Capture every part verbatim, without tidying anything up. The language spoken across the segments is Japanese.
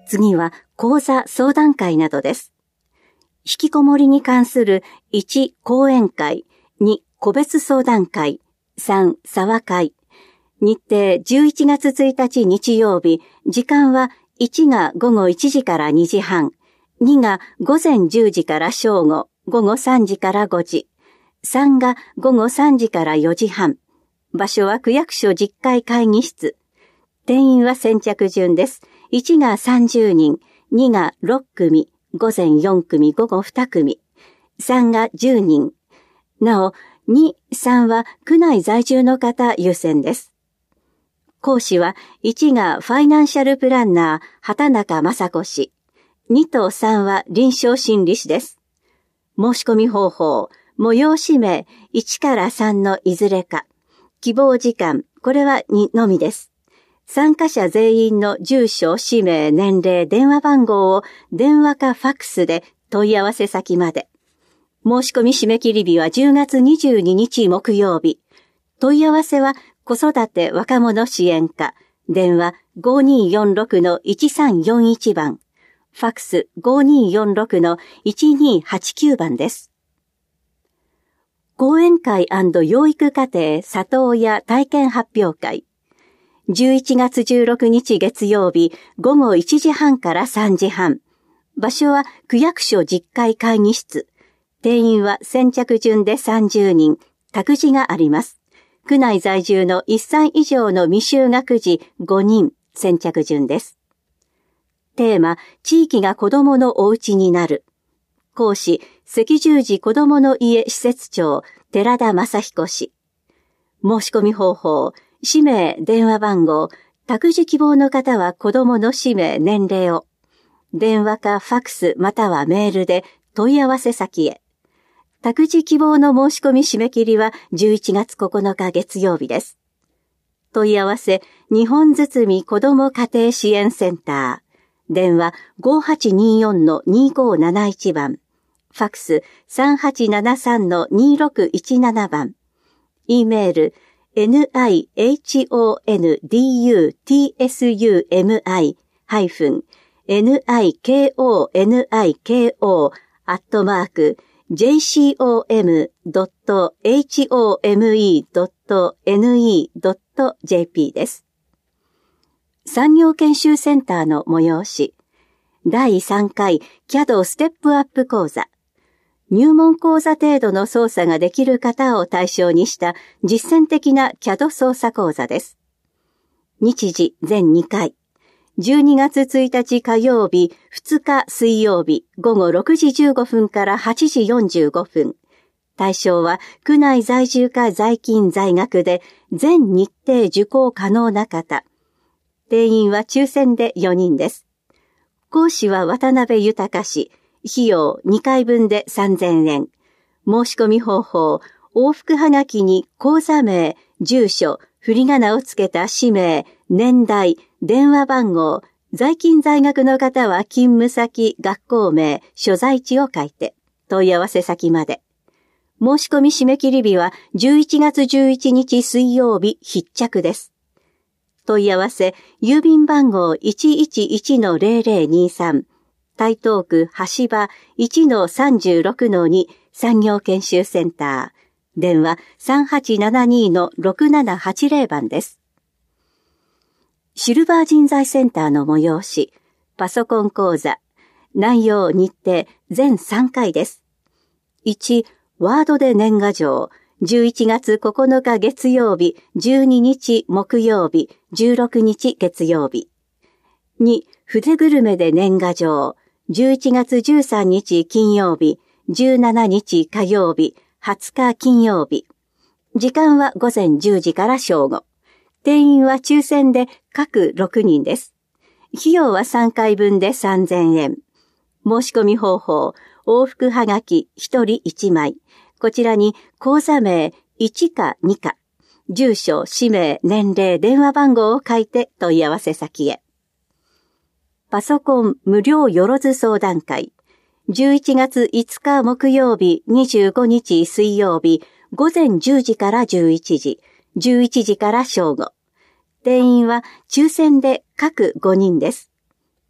次は講座相談会などです。引きこもりに関するいち講演会、に個別相談会、さん茶話会。日程じゅういちがつついたち日曜日、時間はいちが午後いちじからにじはん、にが午前じゅうじから正午、午後さんじからごじ、さんが午後さんじからよじはん。場所は区役所じゅっかい会議室。定員は先着順です。いちがさんじゅうにん、にがろっくみ、午前よんくみ、午後にくみ、さんがじゅうにん。なお、に、さんは区内在住の方優先です。講師はいちがファイナンシャルプランナー畑中雅子氏、にとさんは臨床心理士です。申し込み方法、催し名いちからさんのいずれか、希望時間、これはにのみです。参加者全員の住所、氏名、年齢、電話番号を電話かファックスで問い合わせ先まで。申し込み締め切り日はじゅうがつにじゅうににち木曜日。問い合わせは子育て若者支援課、電話 ごにーよんろくのいちさんよんいち 番、ファックス ごにーよんろくのいちにーはちきゅう 番です。講演会&養育課程里親体験発表会。じゅういちがつじゅうろくにち月曜日午後いちじはんからさんじはん。場所は区役所じゅっかい会議室。定員は先着順でさんじゅうにん。託児があります。区内在住のいっさい以上の未就学児ごにん。先着順です。テーマ、地域が子どものお家になる。講師、赤十字子どもの家施設長、寺田正彦氏。申し込み方法、氏名、電話番号、託児希望の方は子どもの氏名、年齢を。電話かファックスまたはメールで問い合わせ先へ。託児希望の申し込み締め切りはじゅういちがつここのか月曜日です。問い合わせ、日本堤子ども家庭支援センター。電話 ごはちにーよんのにーごーなないち 番。ファックス さんはちななさんのにーろくいちなな 番。E メール、ニホンドハイフン、ニコニコ、アットマーク、ジェイシーオーエムドットホームドットネットドットジェーピー です。産業研修センターの催し。だいさんかい キャド ステップアップ講座。入門講座程度の操作ができる方を対象にした実践的な キャド 操作講座です。日時全にかい。じゅうにがつついたち火曜日、ふつか水曜日、午後ろくじじゅうごふんからはちじよんじゅうごふん。対象は、区内在住か在勤在学で、全日程受講可能な方。定員は抽選でよにんです。講師は渡辺豊氏。費用にかいぶんでさんぜんえん。申し込み方法、往復はがきに講座名、住所、振り仮名をつけた氏名、年代、電話番号、在勤在学の方は勤務先、学校名、所在地を書いて、問い合わせ先まで。申し込み締め切り日はじゅういちがつじゅういちにち水曜日必着です。問い合わせ、郵便番号 いちいちいちのゼロゼロにさん、台東区橋場 いちのさんじゅうろくのに 産業研修センター。電話 さんはちななにのろくななはちゼロ 番です。シルバー人材センターの催し、パソコン講座、内容日程全さんかいです。いち、ワードで年賀状、じゅういちがつここのか月曜日、じゅうににち木曜日、じゅうろくにち月曜日。に、筆グルメで年賀状、じゅういちがつじゅうさんにち金曜日、じゅうしちにち火曜日、はつか金曜日。時間は午前じゅうじから正午。定員は抽選で各ろくにんです。費用はさんかいぶんでさんぜんえん。申し込み方法、往復はがきひとりいちまい。こちらに講座名いちかにか、住所、氏名、年齢、電話番号を書いて問い合わせ先へ。パソコン無料よろず相談会。じゅういちがついつか木曜日、にじゅうごにち水曜日、午前じゅうじからじゅういちじ、じゅういちじから正午。定員は抽選で各ごにんです。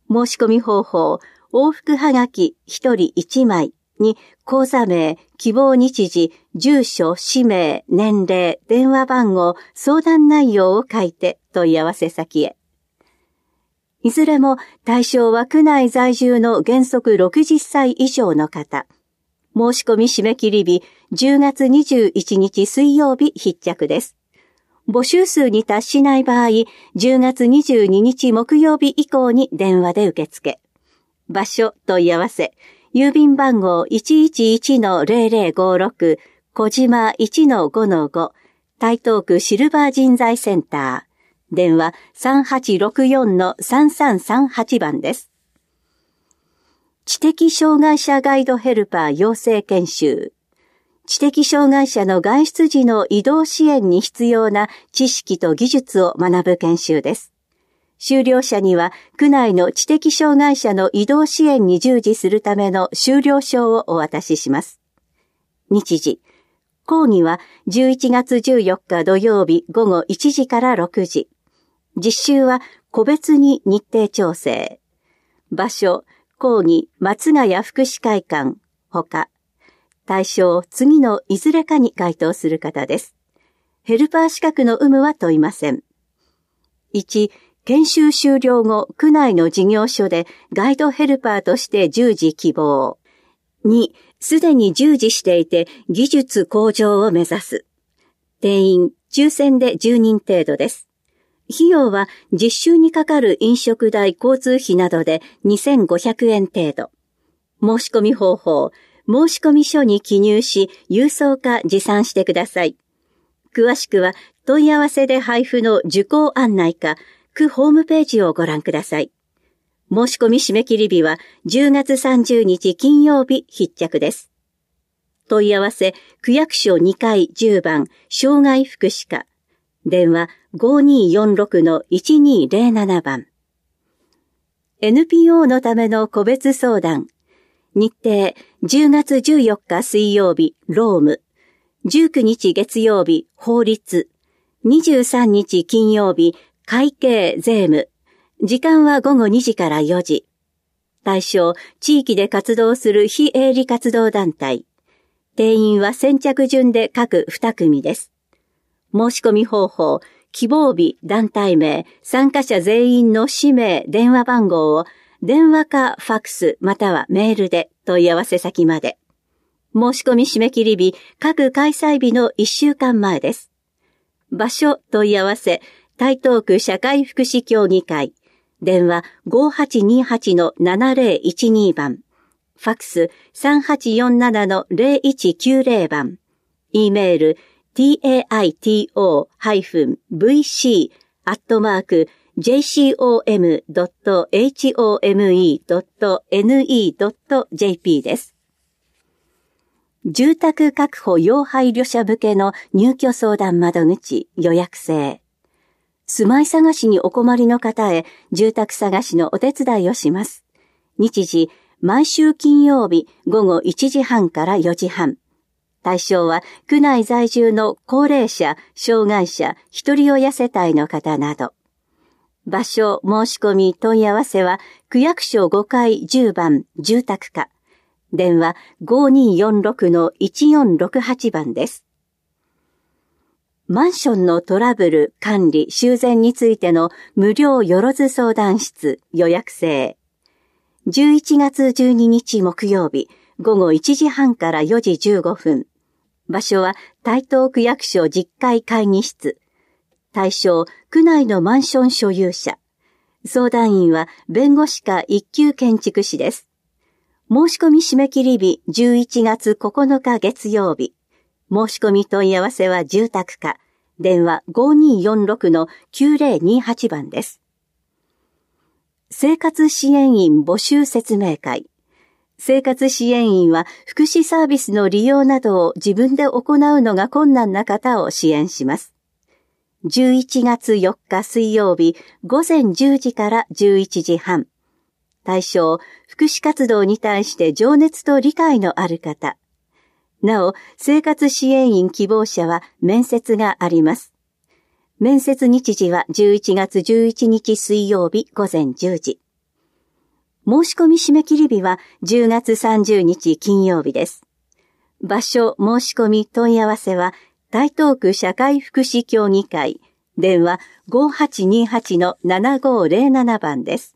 申し込み方法、往復はがきひとりいちまいに口座名、希望日時、住所、氏名、年齢、電話番号、相談内容を書いて問い合わせ先へ。いずれも対象は区内在住の原則ろくじゅっさい以上の方。申し込み締め切り日じゅうがつにじゅういちにち水曜日必着です。募集数に達しない場合、じゅうがつにじゅうににち木曜日以降に電話で受付。場所問い合わせ、郵便番号 いちいちいちのゼロゼロごろく 小島 いちのごのご 台東区シルバー人材センター。電話 さんはちろくよんのさんさんさんはち 番です。知的障害者ガイドヘルパー養成研修。知的障害者の外出時の移動支援に必要な知識と技術を学ぶ研修です。修了者には、区内の知的障害者の移動支援に従事するための修了証をお渡しします。日時。講義はじゅういちがつじゅうよっか土曜日ごごいちじからろくじ。実習は個別に日程調整。場所、講義、松ヶ谷福祉会館、ほか。対象、次のいずれかに該当する方です。ヘルパー資格の有無は問いません。いち、研修終了後、区内の事業所でガイドヘルパーとして従事希望。に、すでに従事していて技術向上を目指す。定員、抽選でじゅうにん程度です。費用は実習にかかる飲食代、交通費などでにせんごひゃくえん程度。申し込み方法、申し込み書に記入し、郵送か持参してください。詳しくは問い合わせで配布の受講案内か、区ホームページをご覧ください。申し込み締め切り日はじゅうがつさんじゅうにち金曜日必着です。問い合わせ、区役所にかいじゅうばん、障害福祉課。電話 ごにーよんろくのいちにーゼロなな 番。エヌピーオー のための個別相談。日程、じゅうがつじゅうよっか水曜日、労務。じゅうくにち月曜日、法律。にじゅうさんにち金曜日、会計税務。時間はごごにじからよじ。対象、地域で活動する非営利活動団体。定員は先着順で各にくみです。申し込み方法、希望日、団体名、参加者全員の氏名、電話番号を電話かファックスまたはメールで問い合わせ先まで。申し込み締め切り日、各開催日のいっしゅうかんまえです。場所問い合わせ、台東区社会福祉協議会。電話 ごはちにはちのななゼロいちに 番。ファックス さんはちよんななのゼロいちきゅうゼロ 番。E メール taito-vc アットマーク ジェイシーオーエムドットホームドットネットドットジェーピー です。住宅確保要配慮者向けの入居相談窓口予約制。住まい探しにお困りの方へ住宅探しのお手伝いをします。日時、毎週金曜日ごごいちじはんからよじはん。対象は区内在住の高齢者、障害者、一人親世帯の方など。場所、申し込み、問い合わせは区役所ごかいじゅうばん住宅課。電話 ごにーよんろくのいちよんろくはち 番です。マンションのトラブル、管理、修繕についての無料よろず相談室予約制。じゅういちがつじゅうににち木曜日、ごごいちじはんからよじじゅうごふん。場所は台東区役所じゅっかい会議室。対象、区内のマンション所有者。相談員は弁護士か一級建築士です。申し込み締め切り日じゅういちがつここのか月曜日。申し込み問い合わせは住宅課。電話 ごにーよんろくのきゅうゼロにはち 番です。生活支援員募集説明会。生活支援員は福祉サービスの利用などを自分で行うのが困難な方を支援します。じゅういちがつよっか水曜日ごぜんじゅうじからじゅういちじはん。対象、福祉活動に対して情熱と理解のある方。なお、生活支援員希望者は面接があります。面接日時はじゅういちがつじゅういちにち水曜日ごぜんじゅうじ。 申し込み締め切り日はじゅうがつさんじゅうにち金曜日です。場所、申し込み問い合わせは、台東区社会福祉協議会、電話 ごはちにはち のななごーぜろなな 番です。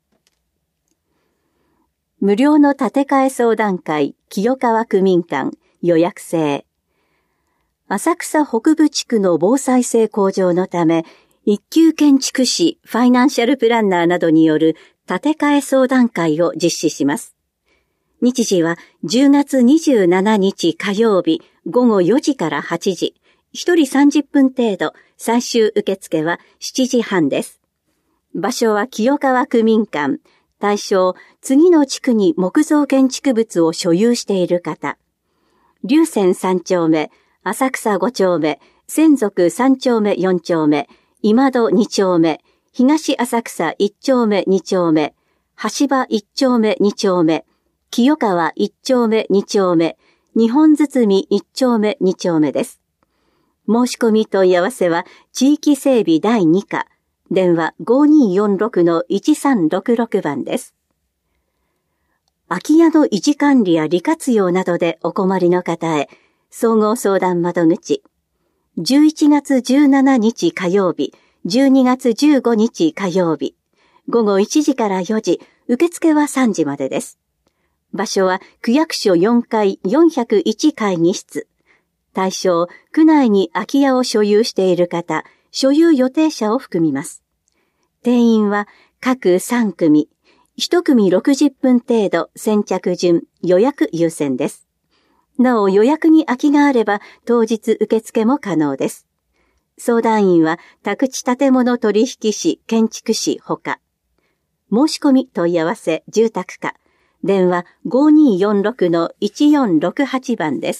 無料の建て替え相談会、清川区民館、予約制。浅草北部地区の防災性向上のため、一級建築士、ファイナンシャルプランナーなどによる建て替え相談会を実施します。日時はじゅうがつにじゅうしちにち火曜日ごごよじからはちじ、ひとりさんじゅっぷん程度、最終受付はしちじはんです。場所は清川区民館、対象、次の地区に木造建築物を所有している方。龍泉さんちょうめ、浅草ごちょうめ、千束さんちょうめよんちょうめ、今戸にちょうめ、東浅草いっちょうめにちょうめ、橋場いっちょうめにちょうめ、清川いっちょうめにちょうめ、日本堤いっちょうめにちょうめです。申し込み問い合わせは地域整備だいに課、電話 ごにーよんろくのいちさんろくろく 番です。空き家の維持管理や利活用などでお困りの方へ、総合相談窓口、じゅういちがつじゅうしちにち火曜日、じゅうにがつじゅうごにち火曜日、ごごいちじからよじ、受付はさんじまでです。場所は区役所よんかいよんひゃくいち会議室。対象、区内に空き家を所有している方、所有予定者を含みます。定員は各さんくみ、いちくみろくじゅっぷん程度先着順予約優先です。なお予約に空きがあれば当日受付も可能です。相談員は宅地建物取引士、建築士ほか。申し込み問い合わせ住宅課。電話 ごにーよんろくのいちよんろくはち 番です。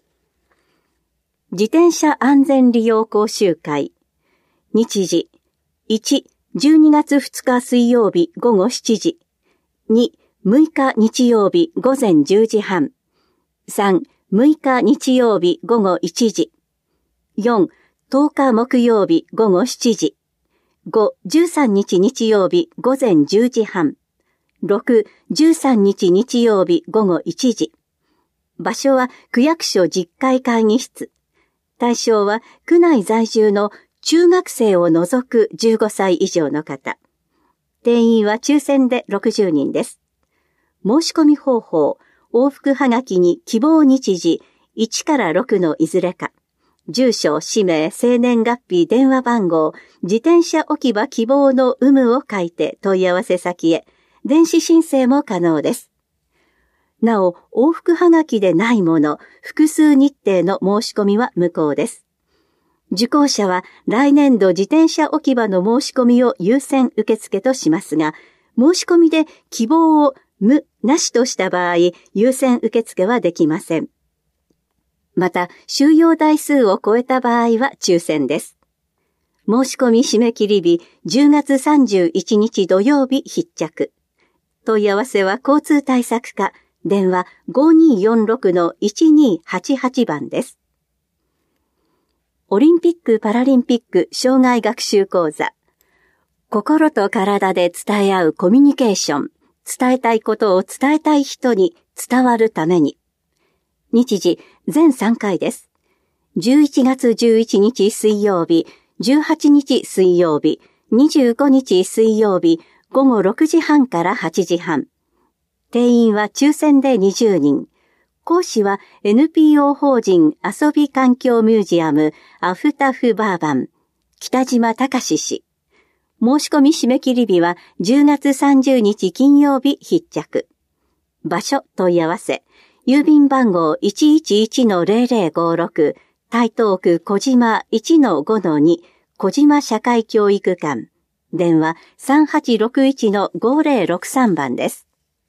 自転車安全利用講習会。日時。いち、じゅうにがつふつか水曜日ごごしちじ。に、むいか日曜日午前じゅうじはん。さん、むいか日曜日ごごいちじ。よん、とおか木曜日ごごしちじ。ご、じゅうさんにち日曜日午前じゅうじはん。ろく、じゅうさんにち日曜日ごごいちじ。場所は区役所じゅっかい会議室。対象は区内在住の中学生を除くじゅうごさい以上の方。定員は抽選でろくじゅうにんです。申し込み方法、往復はがきに希望日時いちからろくのいずれか。住所、氏名、生年月日、電話番号、自転車置き場希望の有無を書いて問い合わせ先へ。電子申請も可能です。なお、往復はがきでないもの、複数日程の申し込みは無効です。受講者は来年度自転車置き場の申し込みを優先受付としますが、申し込みで希望を無なしとした場合、優先受付はできません。また、収容台数を超えた場合は抽選です。申し込み締め切り日、じゅうがつさんじゅういちにち土曜日必着。問い合わせは交通対策課、電話 ごにーよんろくのいちにーはちはち 番です。オリンピック・パラリンピック障害学習講座。心と体で伝え合うコミュニケーション。伝えたいことを伝えたい人に伝わるために。日時、全さんかいです。じゅういちがつじゅういちにち水曜日、じゅうはちにち水曜日、にじゅうごにち水曜日、ごごろくじはんからはちじはん。定員は抽選でにじゅうにん。講師は エヌピーオー 法人遊び環境ミュージアムアフタフバーバン、北島隆氏。申し込み締め切り日はじゅうがつさんじゅうにち金曜日必着。場所問い合わせ。郵便番号 いちいちいちのぜろぜろごろく、台東区小島 いちのごのに、小島社会教育館。電話 さんはちろくいちのごぜろろくさん 番です。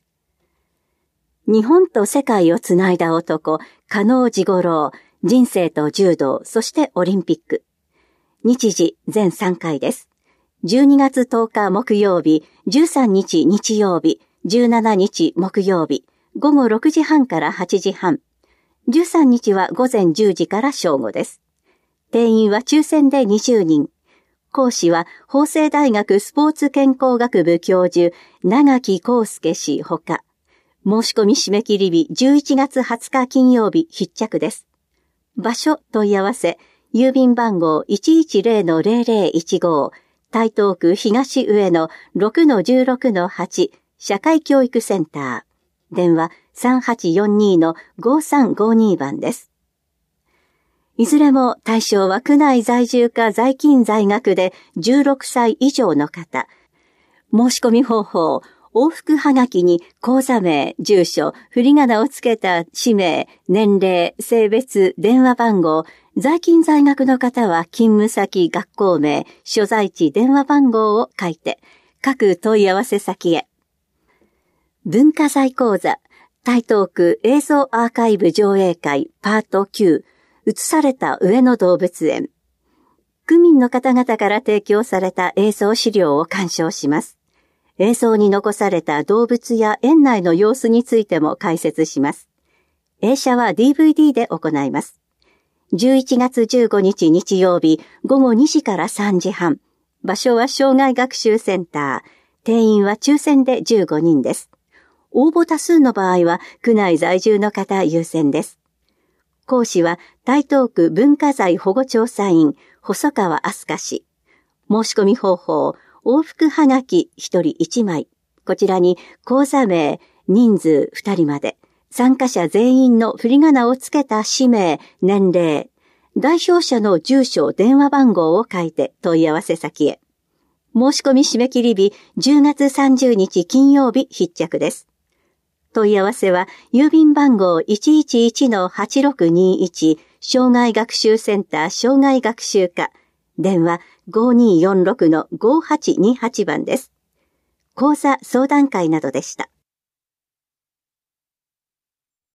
日本と世界をつないだ男、加納治五郎、人生と柔道、そしてオリンピック。日時全さんかいです。じゅうにがつとおか木曜日、じゅうさんにち日曜日、じゅうしちにち木曜日、ごごろくじはんからはちじはん。じゅうさんにちはごぜんじゅうじから正午です。定員は抽選でにじゅうにん。 講師は、法政大学スポーツ健康学部教授、長木康介氏ほか、申し込み締め切り日じゅういちがつはつか金曜日必着です。場所問い合わせ、郵便番号 いちいちゼロのゼロゼロいちご、台東区東上野 ろくのじゅうろくのはち 社会教育センター。電話 さんはちよんに のごさんごに 番です。いずれも対象は区内在住か在勤在学でじゅうろくさい以上の方。申し込み方法、往復はがきに口座名、住所、振り仮名をつけた氏名、年齢、性別、電話番号、在勤在学の方は勤務先、学校名、所在地、電話番号を書いて、各問い合わせ先へ。文化財講座、台東区映像アーカイブ上映会パートきゅう、映された上野動物園。区民の方々から提供された映像資料を鑑賞します。映像に残された動物や園内の様子についても解説します。映写は ディーブイディー で行います。じゅういちがつじゅうごにち日曜日ごごにじからさんじはん。場所は障害学習センター。定員は抽選でじゅうごにんです。応募多数の場合は区内在住の方優先です。講師は台東区文化財保護調査員細川飛鳥氏。申し込み方法、往復はがきひとりいちまい。こちらに口座名、人数ふたりまで。参加者全員の振り仮名をつけた氏名、年齢。代表者の住所、電話番号を書いて問い合わせ先へ。申し込み締め切り日じゅうがつさんじゅうにち金曜日必着です。問い合わせは、郵便番号 いちいちいちのはちろくにいち 障害学習センター障害学習課。電話 ごにーよんろくのごはちにはち 番です。講座相談会などでした。